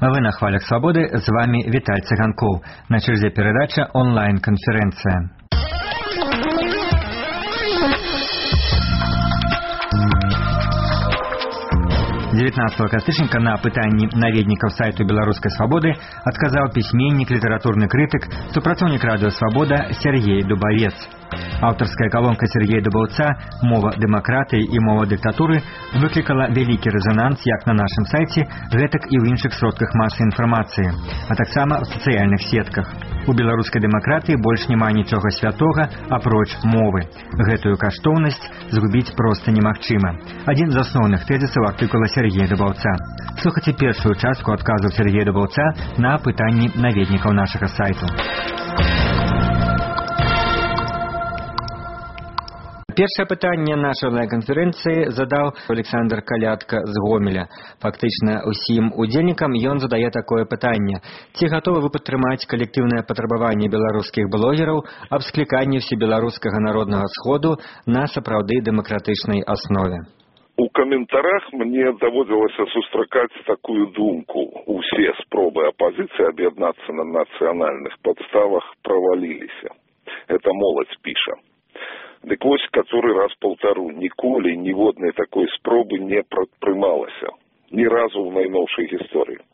Вы на хвалях свободы, с вами Виталий Цыганков. На череде передача онлайн-конференция. Девятнадцатого кастрычніка на пытанні наведнікаў сайту Беларускай свабоды адказаў пісьменнік, літаратурны крытык, супрацоўнік радыё Свабода Сергей Дубавец. Аўтарская калонка Сергея Дубаўца «Мова дэмакратыі і мова дыктатуры» выклікала вялікі рэзананс як на нашым сайце, гэтак і ў іншых сродках масы інфармацыі, а таксама ў сацыяльных сетках. У беларускай дэмакратыі больш няма нічога святога, апроч мовы. Гэтую каштоўнасць згубіць проста немагчыма. Адзін з асноўных тэзісаў артыкула Сергея Дубаўца. Слухайце першую частку адказу Сергея Дубаўца на пытанні наведнікаў нашага сайту. Першае пытанне нашай онлайн-канферэнцыі задаў Александр Калятка з Гомеля. Фактычна ўсім удзельнікам ён задае такое пытанне. Ці гатовы вы падтрымаць калектыўнае патрабаванне беларускіх блогераў аб скліканні ўсебеларускага народнага сходу на сапраўды дэмакратычнай аснове? У каментарах мне даводзілася сустракаць такую думку. Усе спробы апазіцыі аб'яднацца на нацыянальных падставах праваліліся. Это моладзь піша. Дык вось, который раз паўтару, ніколі ніводнай такой спробы не прадпрымалася. Ні разу ў найноўшай гісторыі.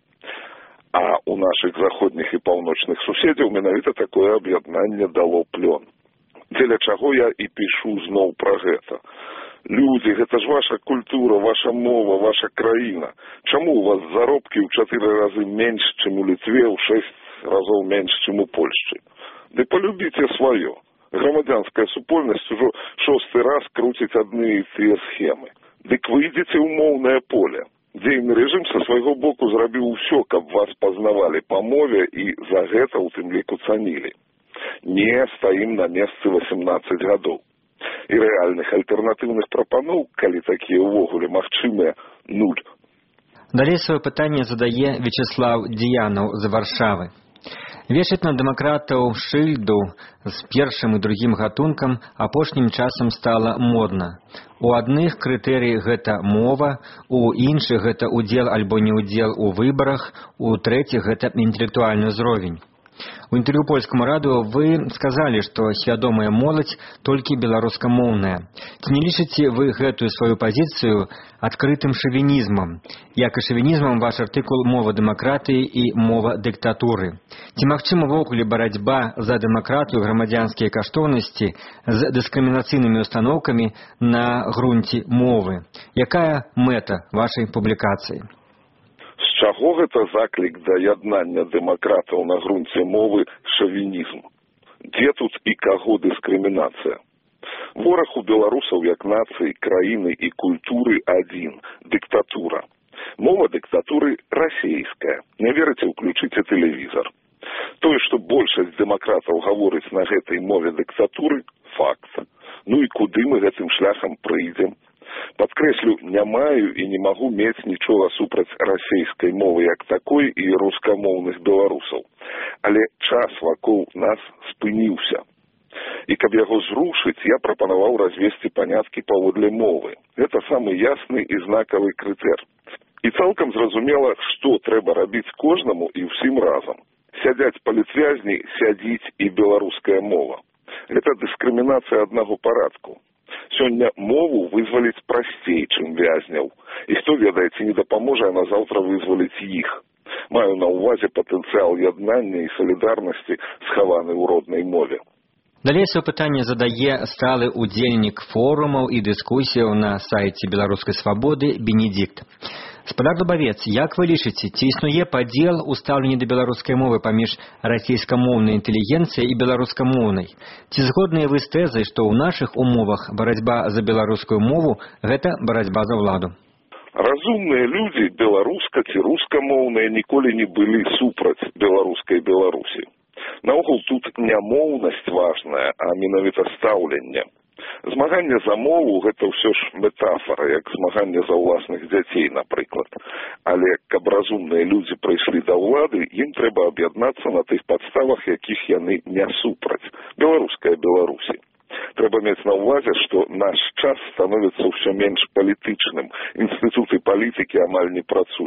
А ў нашых заходніх і паўночных суседзяў менавіта такое аб'яднанне дало плён. Дзеля чаго я і пішу зноў пра гэта. Людзі, гэта ж ваша культура, ваша мова, ваша краіна. Чаму у вас заробкі ў 4 разы менш, чым у Літве, ў 6 разоў менш, чым у Польшчы? Ды полюбіце сваё. Грамадзянская супольнасць ужо 6-й раз круціць адны і тыя схемы. Дык выйдзеце ў моўнае поле. Дзейны рэжым са свайго боку зрабіў усё, каб вас пазнавалі па мове і за гэта ў тым ліку цанілі. Не стаім на месцы 18 гадоў. І рэальных альтэрнатыўных прапаноў, калі такія ўвогуле магчымыя, 0. Далей сваё пытанне задае Вячеслав Дзіянаў з Варшавы. Вешаць на дэмакратаў шыльду з першым і другім гатункам апошнім часам стала модна. У адных крытэрый гэта мова, у іншых гэта удзел альбо не ўдзел у выбарах, у трэціх гэта інтэлектуальны ўзровень. У інтэрв'ю польскаму радыё вы сказалі, што свядомая моладзь толькі беларускамоўная. Ці не лічыце вы гэтую сваю пазіцыю адкрытым шавінізмам? Як і шавінізмам ваш артыкул «Мова дэмакратыі і мова дыктатуры». Ці магчыма ўвогуле барацьба за дэмакратыю, грамадзянскія каштоўнасці з дыскрымінацыйнымі устаноўкамі на грунце мовы? Якая мэта вашай публікацыі? З чаго гэта заклік да яднання дэмакратаў на грунце мовы шавінізм? Дзе тут і каго дыскрымінацыя? Вораг у беларусаў як нацыі, краіны і культуры адзін – дыктатура. Мова дыктатуры расейская. Не верыце, уключыце тэлевізар. Тое, што большасць дэмакратаў гаворыць на гэтай мове дыктатуры – факт. Ну і куды мы гэтым шляхам прыйдзем? Падкрэслю, не маю і не магу мець нічога супраць расейскай мовы як такой і рускамоўных беларусаў. Але час вакол нас спыніўся. І каб яго зрушыць, я прапанаваў развесці паняткі паводле мовы. Гэта самы ясны і знакавы крытэр. І цалкам зразумела, што трэба рабіць кожнаму і ўсім разам. Сядзяць палітвязні, сядзіць і беларуская мова. Гэта дыскрымінацыя аднаго парадку. Сёння мову вызваліць прасцей, чым вязняў. І хто ведае, ці не дапаможа яна заўтра вызваліць іх. Маю на ўвазе патэнцыял яднання і салідарнасці, схаваны ў роднай мове. Далей сваё пытанне задае сталы удзельнік форумаў і дыскусіяў на сайце Беларускай свабоды Бенедикт. Спадар Дубавец, як вы лічыце, ці існуе падзел у стаўленні да беларускай мовы паміж расейскамоўнай інтэлігенцыяй і беларускамоўнай? Ці згодныя вы з тэзай, што ў нашых умовах барацьба за беларускую мову – гэта барацьба за ўладу? Разумныя людзі, беларуска ці рускамоўныя, ніколі не былі супраць беларускай Беларусі. Наогул тут не моўнасць важная, а менавіта стаўленне. Змаганне за мову – гэта ўсё ж метафора, як змаганне за ўласных дзяцей, напрыклад. Але каб разумныя людзі прыйшлі да ўлады, ім трэба аб'яднацца на тых падставах, якіх яны не супраць. Беларуская Беларусі. Трэба мець на ўвазе, што наш час становіцца ўсё менш палітычным. Інстытуты палітыкі амаль не працуюць.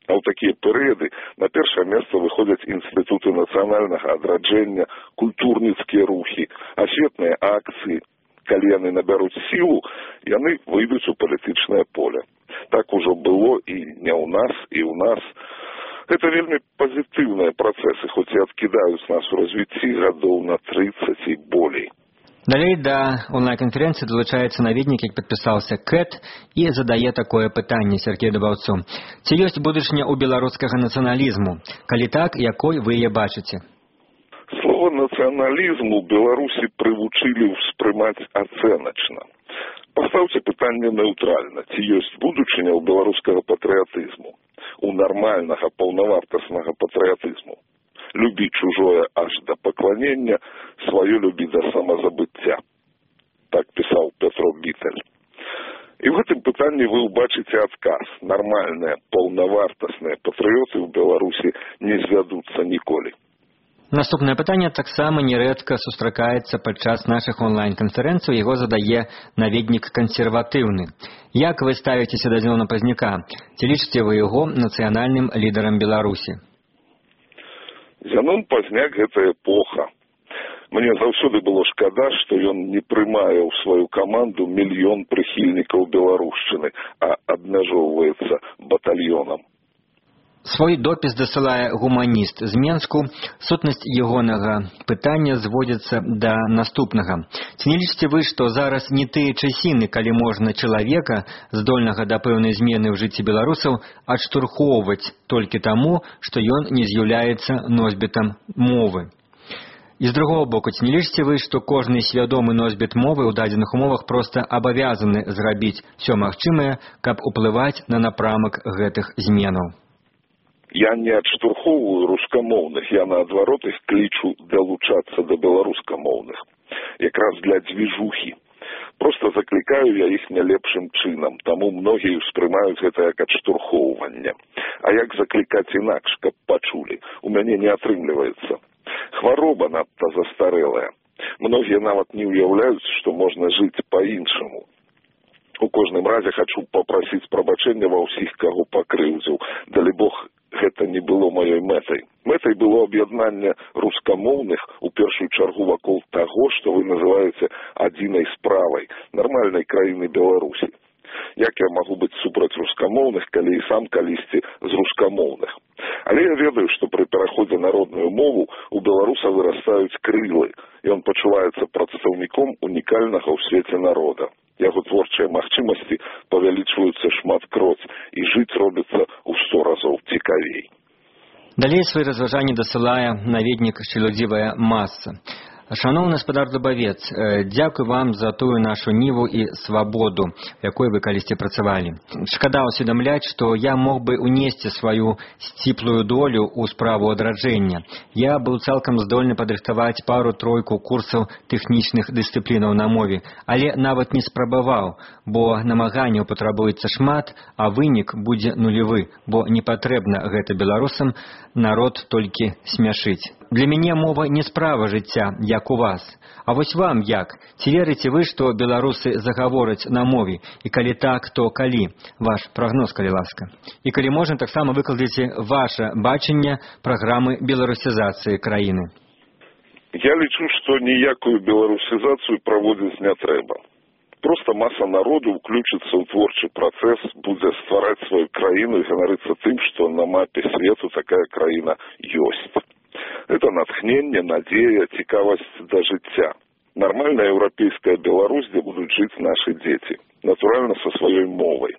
А ў такія перыяды на першае месца выходзяць інстытуты нацыянальнага адраджэння, культурніцкія рухі, асветныя акцыі. Калі яны набяруць сілу, яны выйдуць у палітычнае поле. Так ужо было і не ў нас, і ў нас. Гэта вельмі пазітыўныя працэсы, хоць і адкідаюць нас у развіцці гадоў на 30 і болей. Далей да онлайн-канферэнцыі далучаецца наведнік, які падпісаўся КЭТ, і задае такое пытанне Сергею Дубаўцу. Ці ёсць будучыня ў беларускага нацыяналізму? Калі так, якой вы яе бачыце? Слово «нацыяналізм» у Беларусі прывучылі ўспрымаць ацэначна. Пастаўце пытанне нейтральна. Ці ёсць будучыня ў беларускага патрыятызму? У нармальнага, паўнавартаснага патрыятызму? Любі чужое аж да пакланення, сваё любі да самазабыцця. Так пісаў Петро Бітэль. І ў гэтым пытанні вы ўбачыце адказ. Нармальныя, паўнавартасныя патрыёты ў Беларусі не звядуцца ніколі. Наступнае пытанне таксама нерэдка сустракаецца падчас нашых онлайн-канферэнцый. Яго задае наведнік кансерватыўны. Як вы ставіцеся да Зянона Пазняка? Ці лічыце вы яго нацыянальным лідарам Беларусі? Зянон Пазняк – гэта эпоха. Мне заўсёды было шкада, што ён не прымае ў сваю каманду мільён прыхільнікаў беларушчыны, а абмяжоўваецца батальёнам. Свой допіс дасылае гуманіст з Менску. Сутнасць ягонага пытання зводзіцца да наступнага. Ці не лічыце вы, што зараз не тыя часіны, калі можна чалавека, здольнага да пэўнай змены ў жыцці беларусаў, адштурхоўваць толькі таму, што ён не з'яўляецца носьбітам мовы? І з другого боку, ці не лічыце вы, што кожны свядомы носьбіт мовы ў дадзеных умовах проста абавязаны зрабіць усё магчымае, каб уплываць на напрамак гэтых зменаў? Я не адштурхоўваю рускамоўных, я наадварот іх клічу далучацца да беларускамоўных. Якраз для дзвіжухі. Проста заклікаю я іх не лепшым чынам, таму многія ўспрымаюць гэта як адштурхоўванне. А як заклікаць інакш, каб пачулі? У мяне не атрымліваецца. Хвароба надта застарэлая. Многія нават не ўяўляюць, што можна жыць па-іншаму. У кожным разе хачу папрасіць прабачэння ва ўсіх, каго пакрыўдзіў. Далі Бог, гэта не было маёй мэтай. Мэтай было аб'яднанне рускамоўных у першую чаргу вакол таго, што вы называеце адзінай справай нармальнай краіны Беларусі. Як я магу быць супраць рускамоўных, калі і сам калісьці з рускамоўных? Але я ведаю, што пры пераходзе на родную мову у беларуса вырастаюць крылы, і ён пачуваецца прадстаўніком унікальнага ў свеце народа. Яго творчыя магчымасці павялічваюцца шматкроць, і жыць робіцца ў 100 разоў цікавей. Далей свае разважанні дасылае наведнік «Шчылодзівая маса». Шановны гаспадар Дубавец, дзякуй вам за тую нашу ніву і свабоду, якой вы калісьці працавалі. Шкада ўсведамляць, што я мог бы унесці сваю сціплую долю ў справу адраджэння. Я быў цалкам здольны падрыхтаваць пару-тройку курсаў тэхнічных дысцыплінаў на мове, але нават не спрабаваў, бо намаганняў патрабуецца шмат, а вынік будзе нулевы, бо не патрэбна гэта беларусам, народ толькі смяшыць. Для мяне мова не справа жыцця, як у вас. А вось вам як? Ці верыце вы, што беларусы загавораць на мове? І калі так, то калі? Ваш прагноз, калі ласка. І калі можна, таксама выкладзіце ваше бачанне праграмы беларусізацыі краіны. Я лічу, што ніякую беларусізацыю праводзіць не трэба. Проста маса народу ўключыцца ў творчы працэс, будзе ствараць сваю краіну і ганарыцца тым, што на мапе свету такая краіна ёсць. Это натхненне, надзея, цікавасць да жыцця. Нармальная еўрапейская Беларусь, дзе будуць жыць нашы дзеці. Натуральна, са сваёй мовай.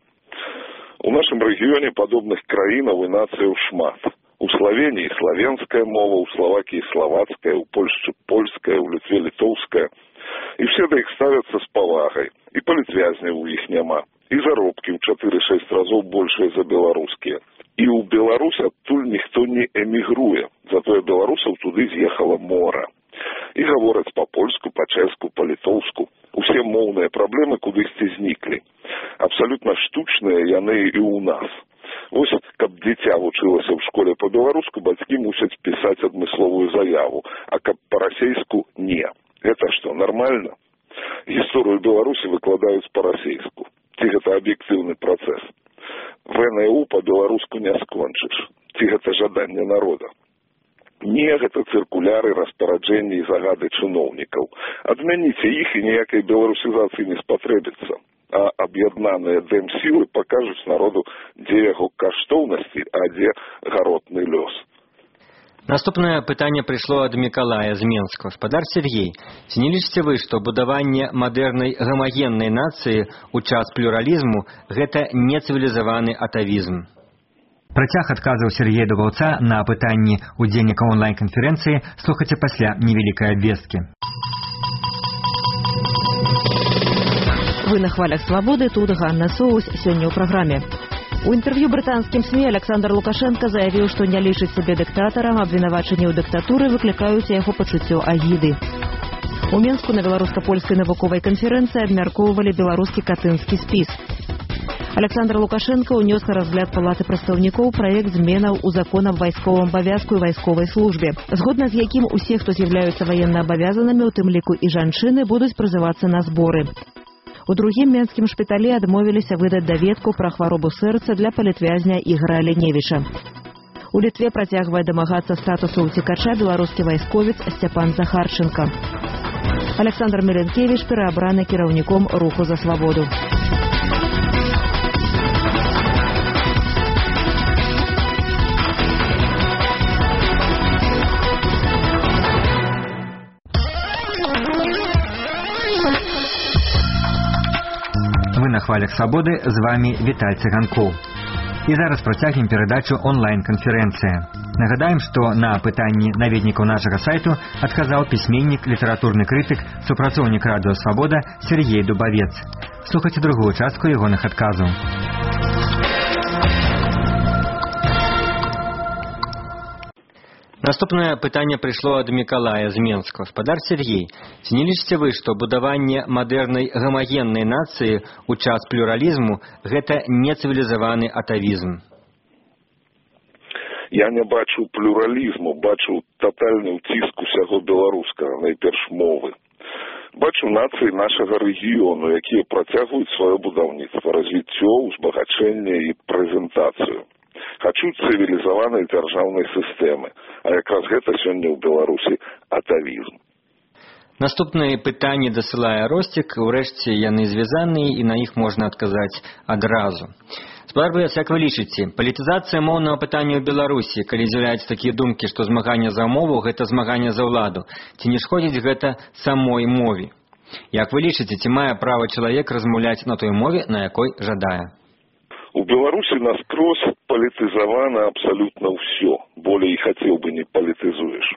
У нашым рэгіёне падобных краінаў і нацыяў шмат. У Славении славянская мова, у Словакии словацкая, у Польшчы польская, у Літве літоўская. І все да іх ставяцца з павагай. І палітвязняў у іх няма. І заробкі ў 4-6 разоў большыя за беларускія. І ў Беларусь адтуль ніхто не эмігруе, затое беларусаў туды з'ехала мора. І гавораць па-польску, па-чэшску, па-літоўску. Усе моўныя праблемы кудысьці зніклі. Абсалютна штучныя яны і ў нас. Вось, каб дзіця вучылася ў школе па-беларуску, бацькі мусяць пісаць адмысловую заяву, а каб па-расейску не. Гэта што, нармальна? Гісторыю Беларусі выкладаюць па-расейску. Ці гэта аб'ектыўны працэс? ВНУ по-беларуску не скончыш. Ці гэта жаданне народа? Не, гэта цыркуляры, распараджэнні і загады чыноўнікаў. Адмяніце іх і ніякай беларусізацыі не спатрэбіцца. А аб'яднаныя дэм-сілы пакажуць народу, дзе яго каштоўнасці, а дзе гаротны лёс. Наступнае пытанне прыйшло ад Мікалая з Менска. Гаспадар Сергей, ці не лічыце вы, што будаванне мадэрнай гамагеннай нацыі ў час плюралізму гэта нецывілізаваны атавізм? Працяг адказаў Сергея Дубаўца на пытанні удзельніка онлайн-канферэнцыі слухайце пасля невялікай абвесткі. Вы на хвалях свободы, тут Ганна Соус, сёння ў праграме. У інтэрв'ю брытанскім СМІ Александр Лукашенко заявіў, што не лічыць сябе дыктатарам, абвінавачанні ў дыктатуры выклікаюць яго пачуццё агіды. У Менску на беларуска-польскай навуковай канферэнцыі абмяркоўвалі беларускі катынскі спіс. Александр Лукашенко ўнёс на разгляд Палаты прадстаўнікоў праект зменаў у закон аб вайсковым абавязку і вайсковай службе, згодна з якім усе, хто з'яўляюцца ваенна абавязанымі, у тым ліку і жанчыны, будуць прызывацца на зборы. У другім менскім шпіталі адмовіліся выдаць даведку пра хваробу сэрца для палітвязня Ігара Аленевіча. У Літве працягвае дамагацца статусу ўцекача беларускі вайсковец Сцяпан Захарченко. Александр Меленкевіч пераабраны кіраўніком руху за свабоду. Вы на хвалях свободы, з вами Віталь Цыганкоў. І зараз працягнем перадачу онлайн-канферэнцыя. Нагадаем, што на пытанні наведнікаў нашага сайту адказаў пісьменнік, літаратурны крытык, супрацоўнік радыё «Свабода» Сергей Дубавец. Слухайце другую частку ягоных адказаў. Наступнае пытанне прыйшло ад Мікалая з Менска. Гаспадар Сергей, ці не лічыце вы, што будаванне мадэрнай гамагеннай нацыі ў час плюралізму гэта нецывілізаваны атавізм? Я не бачу плюралізму, бачу татальны ўціск усяго беларускага, найперш мовы. Бачу нацыі нашага рэгіёну, якія працягваюць сваё будаўніцтва, развіццё, узбагачэнне і прэзентацыю. Хачуць цывілізаванай дзяржаўнай сістэмы, а якраз гэта сёння ў Беларусі атавізм. Наступныя пытанні дасылае Ростик, урэшце яны звязаныя і на іх можна адказаць адразу. Гаспадар Дубавец, як вы лічыце, палітызацыя моўнага пытання ў Беларусі, калі з'яўляюцца такія думкі, што змаганне за мову гэта змаганне за ўладу, ці не шкодзіць гэта самой мове? Як вы лічыце, ці мае права чалавек размаўляць на той мове, на якой жадае? У Беларусі наскрозь палітызавана абсалютна ўсё. Болей хацеў бы не палітызуеш.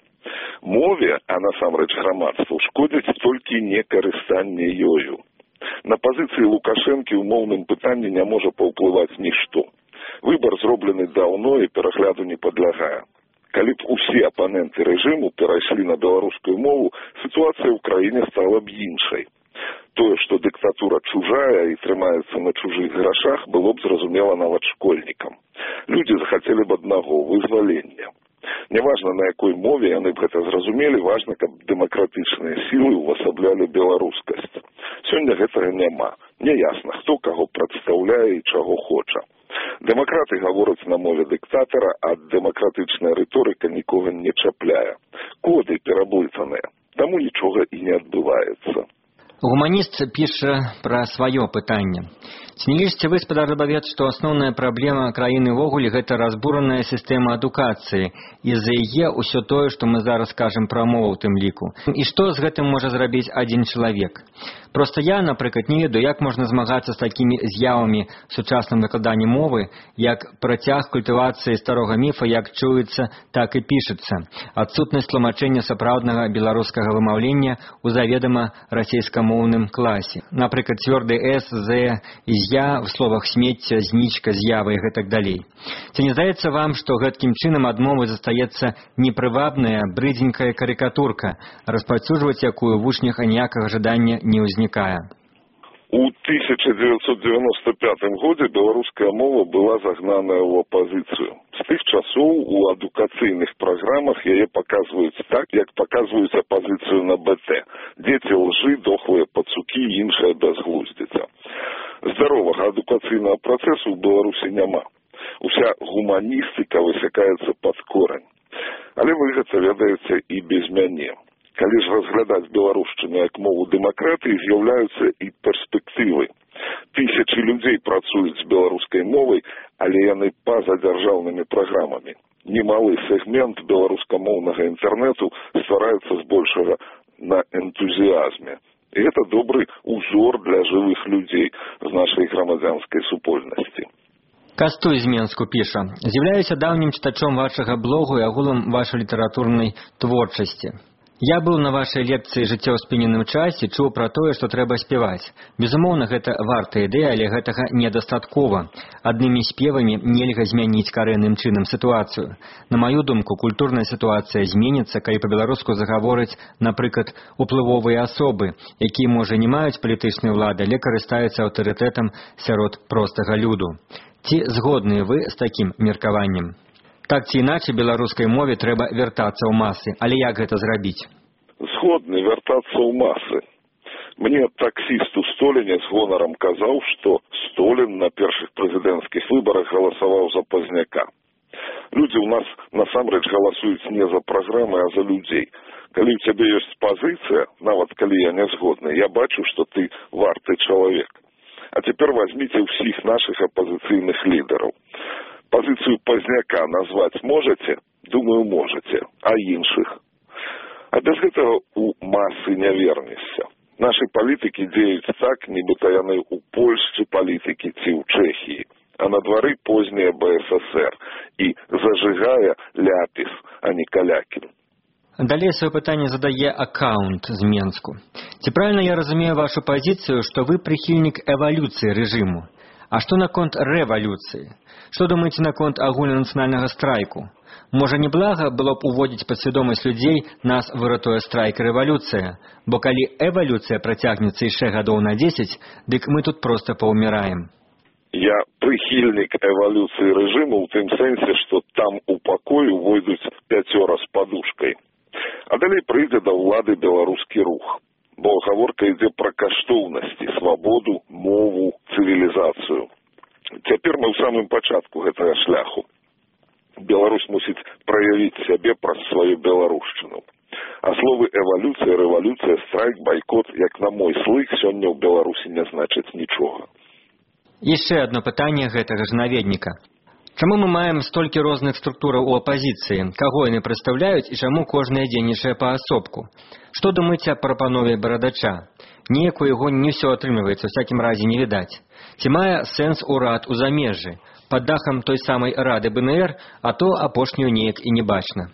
Мове, а насамрэч грамадству, шкодзіць толькі некарыстанне ёю. На пазіцыі Лукашэнкі ў моўным пытанні не можа паўплываць нішто. Выбар зроблены даўно і перагляду не падлягае. Калі б усе апаненты рэжыму перайшлі на беларускую мову, сітуацыя ў краіне стала б іншай. Тое, што дыктатура чужая і трымаецца на чужых грашах, было б зразумела нават школьнікам. Людзі захацелі б аднаго – вызвалення. Няважна, на якой мове яны б гэта зразумелі, важна, каб дэмакратычныя сілы ўвасаблялі беларускасць. Сёння гэтага няма. Няясна, хто каго прадстаўляе і чаго хоча. Дэмакраты гавораць на мове дыктатара, а дэмакратычная рыторыка нікога не чапляе. Коды пераблытаныя, таму нічога і не адбываецца. Гуманіст піша пра сваё пытанне. Ці не лічыце вы, гаспадар Дубавец, што асноўная праблема краіны ўвогуле гэта разбураная сістэма адукацыі, і за яе ўсё тое, што мы зараз кажам пра мову ў тым ліку. І што з гэтым можа зрабіць адзін чалавек? Проста я, напрыклад, не ведаю, як можна змагацца з такімі з'явамі сучасным выкладанні мовы, як працяг культывацыі старога міфа, як чуецца, так і пішацца. Адсутнасць тлумачэння сапраўднага беларускага вымаўлення ў заведама расейскамоўным класе. Напрыклад, цвёрды «с», «з», «я» в словах «смецце», «знічка», «з'ява» і гэтак далей. Ці не здаецца вам, што гэткім чынам ад мовы застаецца непрывабная, брыдзенькая карыкатурка, распаўсюджваць якую ў вучнях аніякага жадання не ўзнікае? У 1995 годзе беларуская мова была загнаная ў апазіцыю. З тых часоў у адукацыйных праграмах яе паказваюць так, як паказваюць апазіцыю на БТ. Дзеці лжы, дохлыя пацукі і іншая бязглуздзіца. Здаровага адукацыйнага працэсу ў Беларусі няма. Уся гуманістыка высякаецца пад корань. Але вы гэта ведаеце і без мяне. Калі ж разглядаць беларушчыну як мову дэмакратыі, з'яўляюцца і перспектывы. Тысячы людзей працуюць з беларускай мовай, але яны па-за дзяржаўнымі праграмамі. Немалы сегмент беларускамоўнага інтэрнэту ствараецца збольшага на энтузіазме. І гэта добры узор для жывых людзей з нашай грамадзянскай супольнасці. Кастуй з Менску піша: «З'яўляюся даўнім чытачом вашага блогу і агулам вашай літаратурнай творчасці. Я быў на вашай лекцыі «Жыццё ў спыненым часе», чуў пра тое, што трэба спяваць. Безумоўна, гэта вартая ідэя, але гэтага недастаткова. Аднымі спевамі нельга змяніць карэнным чынам сітуацыю. На маю думку, культурная сітуацыя зменіцца, калі па-беларуску загавораць, напрыклад, уплывовыя асобы, якія, можа, не маюць палітычнай улады, але карыстаюцца аўтарытэтам сярод простага люду. Ці згодныя вы з такім меркаваннем? Так ці іначай беларускай мове трэба вяртацца ў масы. Але як гэта зрабіць? Згодны вяртацца ў масы. Мне таксіст у Століне з гонарам казаў, што Столін на першых прэзідэнцкіх выбарах галасаваў за пазняка. Людзі ў нас насамрэч галасуюць не за праграмы, а за людзей. Калі ў цябе ёсць пазіцыя, нават калі я не згодны, я бачу, што ты варты чалавек. А цяпер возьміце ўсіх нашых апазіцыйных лідараў. Пазіцыю пазняка назваць можаце? Думаю, можаце. А іншых? А без гэтага ў масы не вернешся. Нашы палітыкі дзеюць так, нібыта яны ў Польшчы палітыкі ці ў Чэхіі, а на двары познія БССР і зажигае ляпіс, а не калякін. Далей сваё пытанне задае аккаунт з Менску. Ці правільна я разумею вашу пазіцыю, што вы прыхільнік эвалюцыі рэжыму? А што наконт рэвалюцыі? Што думаеце наконт агульнанацыянальнага страйку? Можа, не блага было б уводзіць пад свядомасць людзей, нас выратуе страйк і рэвалюцыя? Бо калі эвалюцыя працягнецца яшчэ гадоў на 10, дык мы тут проста паўміраем. Я прыхільнік эвалюцыі рэжыму ў тым сэнсе, што там у пакой увойдуць 5 з падушкай. А далей прыйдзе да ўлады беларускі рух. Бо гаворка ідзе пра каштоўнасці, свабоду, мову, цывілізацыю. Цяпер мы ў самым пачатку гэтага шляху. Беларусь мусіць праявіць сябе праз сваю беларушчыну. А словы эвалюцыя, рэвалюцыя, страйк, байкот, як на мой слых, сёння ў Беларусі не значыць нічога. Яшчэ адно пытанне гэтага ж наведніка. Чаму мы маем столькі розных структураў у апазіцыі? Каго яны прадстаўляюць і чаму кожная дзейнічае паасобку? Што думаеце аб прапанове барадача? Неяк у яго не ўсё атрымліваецца, у всякім разе не відаць. Ці мае сэнс урад у замежжы? Пад дахам той самай рады БНР, а то апошнюю неяк і не бачна.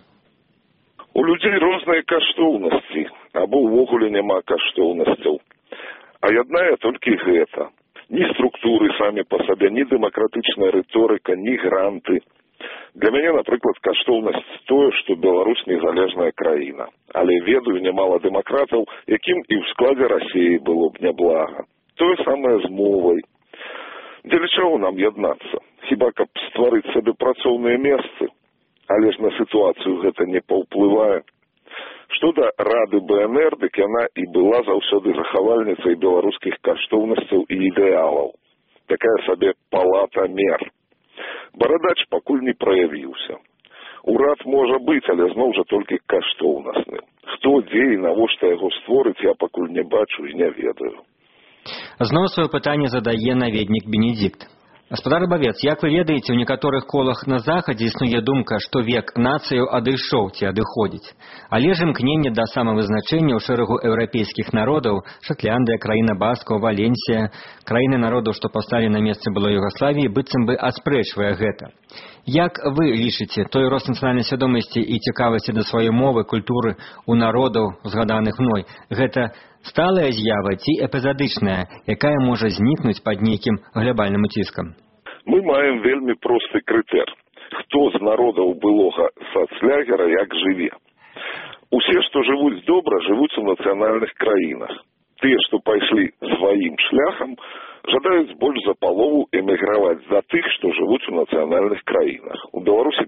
У людзей розныя каштоўнасці, або ўвогуле няма каштоўнасцяў. А яднае толькі гэта. Ні структуры самі па сабе, ні дэмакратычная рыторыка, ні гранты. Для мяне, напрыклад, каштоўнасць тое, што Беларусь незалежная краіна. Але ведаю нямала дэмакратаў, якім і ў складзе Расіі было б няблага. Тое самае з мовай. Дзеля чаго нам яднацца? Хіба каб стварыць сабе працоўныя месцы? Але ж на сітуацыю гэта не паўплывае. Што да рады БНР, дык яна і была заўсёды захавальніцай беларускіх каштоўнасцяў і ідэалаў. Такая сабе палата мер. Барадач пакуль не праявіўся. Урад можа быць, але зноў жа толькі каштоўнасны. Хто, дзе і навошта яго створыць, я пакуль не бачу і не ведаю. Зноў сваё пытанне задае наведнік Бенедикт. Гаспадар Бавец, як вы ведаеце, у некаторых колах на захадзе існуе думка, што век нацыю адышоў ці адыходзіць. Але ж імкненне да самавызначэння ў шэрагу еўрапейскіх народаў, Шатландыя, краіна баскаў, Валенсія, краіны народаў, што паўсталі на месцы былой Югаславіі, быццам бы аспрэчвае гэта. Як вы лічыце, той рост нацыянальнай свядомасці і цікавасці да сваёй мовы, культуры у народаў, згаданых мной, гэта сталая з'ява ці эпізадычная, якая можа знікнуць пад нейкім глобальным уціскам? Мы маем вельмі просты крытэр. Хто з народаў былога сацлягера як жыве? Усе, што жывуць добра, жывуць у нацыянальных краінах. Тыя, што пайшлі сваім шляхам, жадаюць больш за палову эміграваць за тых, што жывуць у нацыянальных краінах. У Беларусі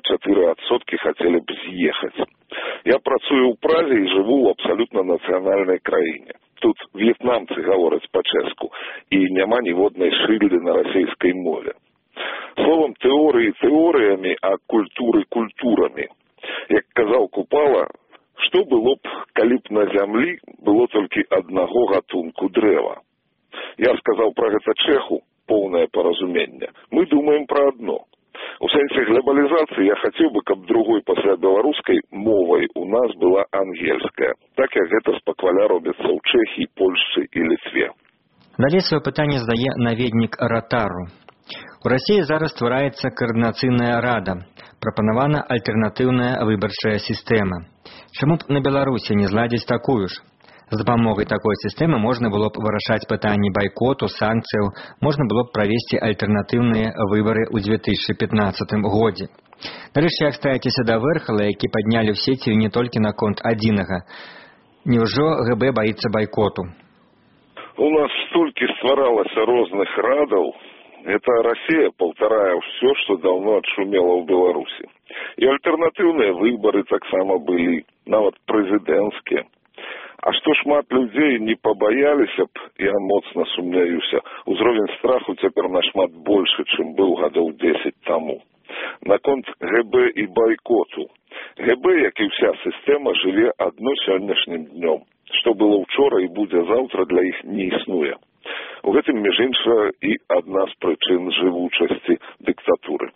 54% хацелі б з'ехаць. Я працую ў Празе і жыву ў абсалютна нацыянальнай краіне. Тут в'етнамцы гавораць па-чэшку, і няма ніводнай шыльды на расейскай мове. Словом, тэорыі тэорыямі, а культуры культурамі. Як казаў Купала, што было б, калі б на зямлі было толькі аднаго гатунку дрэва. Я сказаў пра гэта чэху, поўнае паразуменне. Мы думаем пра адно. У сэнсе глобалізацыі я хацеў бы, каб другой пасля беларускай мовай у нас была ангельская, так як гэта спакваля робіцца ў Чэхіі, Польшчы і Літве. Далей сваё пытанне задае наведнік Ратару. У Расіі зараз ствараецца каардынацыйная рада. Прапанавана альтэрнатыўная выбарчая сістэма. Чаму б на Беларусі не зладзіць такую ж? З дапамогай такой сістэмы можна было б вырашаць пытанні байкоту, санкцыяў, можна было б правесці альтэрнатыўныя выбары ў 2015 годзе. Нарэшце, як ставіцеся да Вэрхала, які паднялі ў сеці не толькі наконт адзінага. Няўжо ГБ баіцца байкоту? У нас столькі стваралася розных радаў. Это Россия паўтарае ўсё, што даўно адшумела ў Беларусі. І альтэрнатыўныя выбары таксама былі, нават прэзідэнцкія. А што шмат людзей не пабаяліся б, я моцна сумняюся, узровень страху цяпер нашмат большы, чым быў гадоў 10 таму. Наконт ГБ і байкоту. ГБ, як і ўся сістэма, жыве адно сённяшнім днём. Што было ўчора і будзе заўтра, для іх не існуе. У гэтым, між інша, і адна з прычын жывучасці дыктатуры.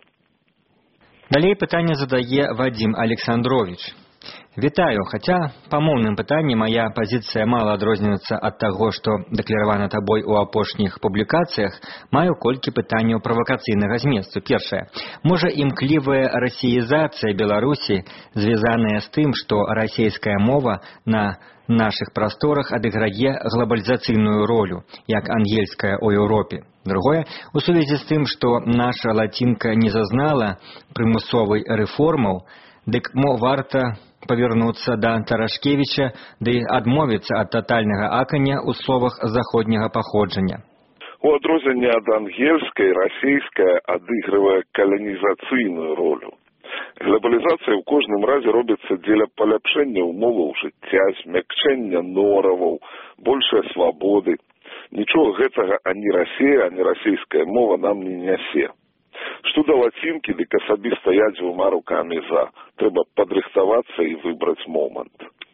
Далей пытанне задае Вадзім Александрович. Вітаю, хаця па моўным пытанні мая пазіцыя мала адрозніваецца ад таго, што дэкларавана табой у апошніх публікацыях, маю колькі пытанняў правакацыйнага зместу. Першае. Можа, імклівая расіязацыя Беларусі, звязаная з тым, што расійская мова на наших прасторах адыграе глобалізацыйную ролю, як ангельская ў Еўропе. Другое, у сувязі з тым, што наша лацінка не зазнала прымусовай рэформаў, дык варта павярнуцца да Тарашкевіча ды адмовіцца ад татальнага акання ў словах заходняга паходжання. У адрозненне ад ангельскай, расійская адыгрывае каланізацыйную ролю. Глобалізацыя ў кожным разе робіцца дзеля паляпшэння ўмоваў жыцця, змякчэння нораваў, большай свабоды. Нічога гэтага ані Расія, ані расійская мова нам не нясе. Што да лацінкі, дык асабіста я дзвюма рукамі за. Трэба падрыхтавацца і выбраць момант.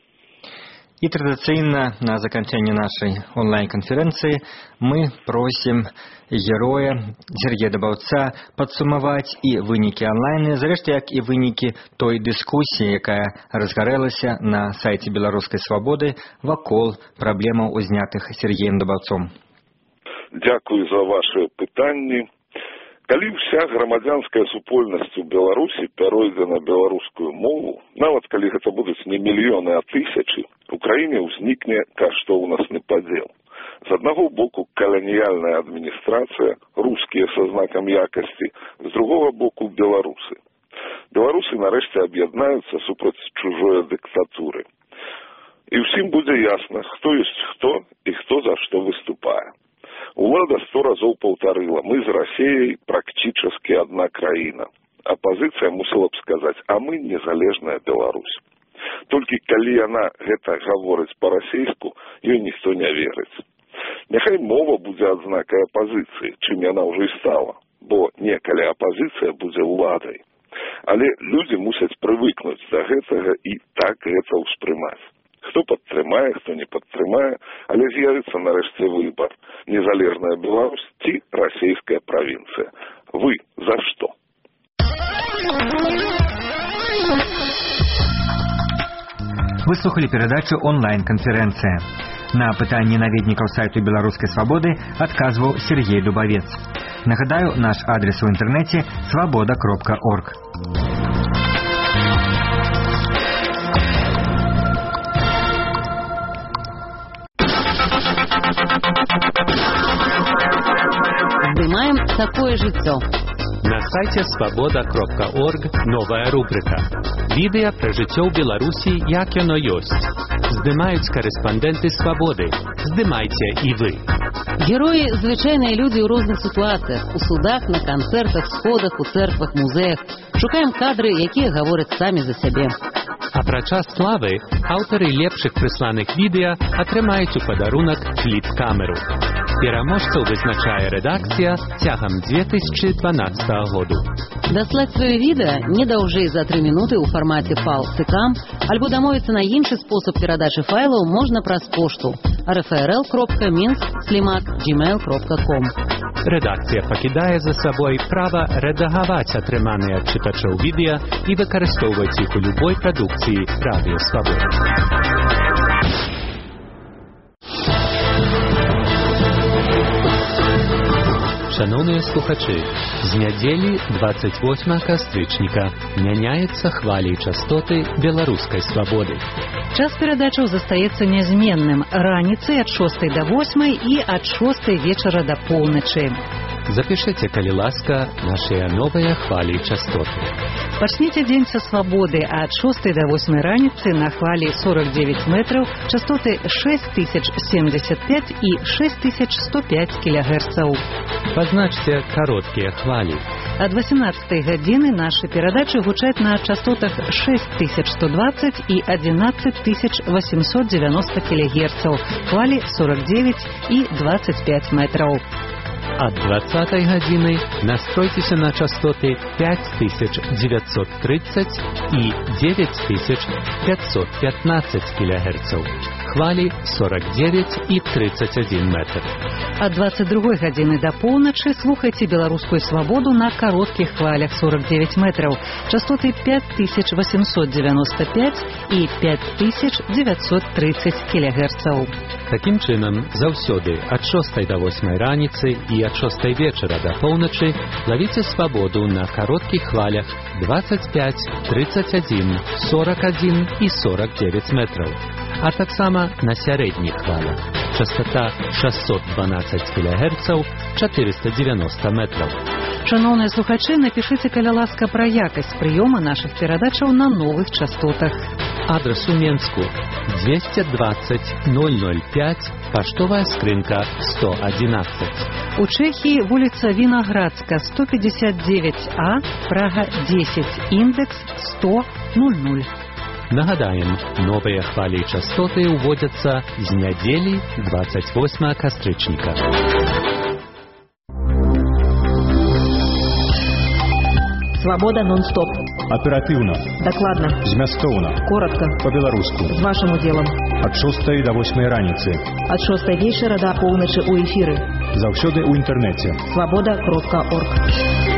І традыцыйна на заканчэнне нашай онлайн-канферэнцыі мы просім героя Сергея Дабаўца падсумаваць і вынікі онлайна, зрэшты, як і вынікі той дыскусіі, якая разгарэлася на сайце Беларускай свабоды вакол праблемаў, узнятых Сергеем Дабаўцом. Дзякую за вашы пытанні. Калі ўся грамадзянская супольнасць у Беларусі пяройдзе на беларускую мову, нават калі гэта будуць не мільёны, а тысячы, у краіне ўзнікне каштоўнасны падзел. З аднаго боку каланіяльная адміністрацыя, рускія са знакам якасці, з другога боку беларусы. Беларусы нарэшце аб'яднаюцца супраць чужой дыктатуры. І ўсім будзе ясна, хто ёсць хто і хто за што выступае. Улада 100 разоў паўтарыла, мы з Расіяй практически одна краіна. Апозіцыя мусила б сказаць, а мы незалежная Беларусь. Толькі калі яна гэта гаворыць па-расійску, ёй ніхто не верыць. Няхай мова будзе адзнакай апозіцыі, чым яна ўжо і стала, бо некалі апозіцыя будзе ўладай. Але людзі мусяць прывыкнуць да гэтага і так гэта ўспрымаць. Хто падтрымае, хто не падтрымае, але з'явіцца нарэшце выбар. Незалежная Беларусь ці расійская правінцыя. Вы за што? Вы слухали перадачу онлайн-канферэнцыя. На пытанні наведнікаў сайту Беларускай свабоды адказваў Сергей Дубавец. Нагадаю, наш адрес у інтэрнэце свабода.орг. Здымаем такое жыццё. На сайте свобода.орг новая рубрика. Відэа пра жыццё ў Беларусі, як яно ёсць. Здымаюць корэспандэнты Свабоды. Здымайце і вы. Героі – звычайныя людзі ў розных сітуацыях, у судах, на канцэртах, сходах, у цэрквах, музеях. Шукаем кадры, якія гавораць самі за сябе. Апрача славы, аўтары лепшых прысланых відэа атрымаюць у падарунак кліп-камеру. Пераможцаў вызначае рэдакцыя цягам 2012 году. Даслаць сваё відэа не даўжэй за 3 мінуты ў фармаце FAL-CKAM, альбо дамовіцца на іншы спосаб перадачы файлаў можна праз пошту rfrl.minsk@gmail.com. Рэдакцыя пакідае за сабой права рэдагаваць атрыманыя ад чытачоў відэа і выкарыстоўваць іх у любой прадукцыі Радыё Свабода. Шановныя слухачы, з нядзелі 28 кастрычніка мяняецца хвалі і частоты беларускай свабоды. Час перадачаў застаецца нязменным раніцай ад 6 до 8 і ад 6 вечара до поўначы. Запішыце, калі ласка, нашыя новыя хвалі і частоты. Пачніце дзень са свабоды ад 6 до 8 раніцы на хвалі 49 метраў, частоты 6075 і 6105 кГц. Пазначце кароткія хвалі. Ад 18 гадзіны нашы перадачы гучаць на частотах 6120 і 11890 кГц, хвалі 49 і 25 метраў. Ад 20 гадзіны настройцеся на частоты 5930 і 9515 кГц, хвалі 49 і 31 метр. Ад 22 гадзіны да поўначы слухайце беларускую свабоду на кароткіх хвалях 49 метраў, частоты 5895 і 5930 кГц. Такім чынам, заўсёды ад 6 до 8 раніцы і ад 6 вечара да поўначы лавіце свабоду на кароткіх хвалях 25, 31, 41 і 49 метраў, а таксама на сярэдніх хвалях. Частота 612 кГц, 490 метров. Шановныя слухачы, напішыце, каля ласка, пра якасць прыёма нашых перадачаў на новых частотах. Адрес у Менску 220 005, паштовая скрынка 111. У Чэхіі вуліца Вінаградска, 159А, Прага 10, індекс 10000. Нагадаем, новыя хвалі і частоты ўводзяцца з нядзелі 28 кастрычніка. Свабода нон-стоп. Аперативно. Докладно. Змястоўна. Коротко. По-беларуску. З вашим удзелам. Ад 6 до 8 раніцы. Ад 6 вечара до поўначы ў эфіры. Заўсёды ў інтэрнэце. Свабода.орг.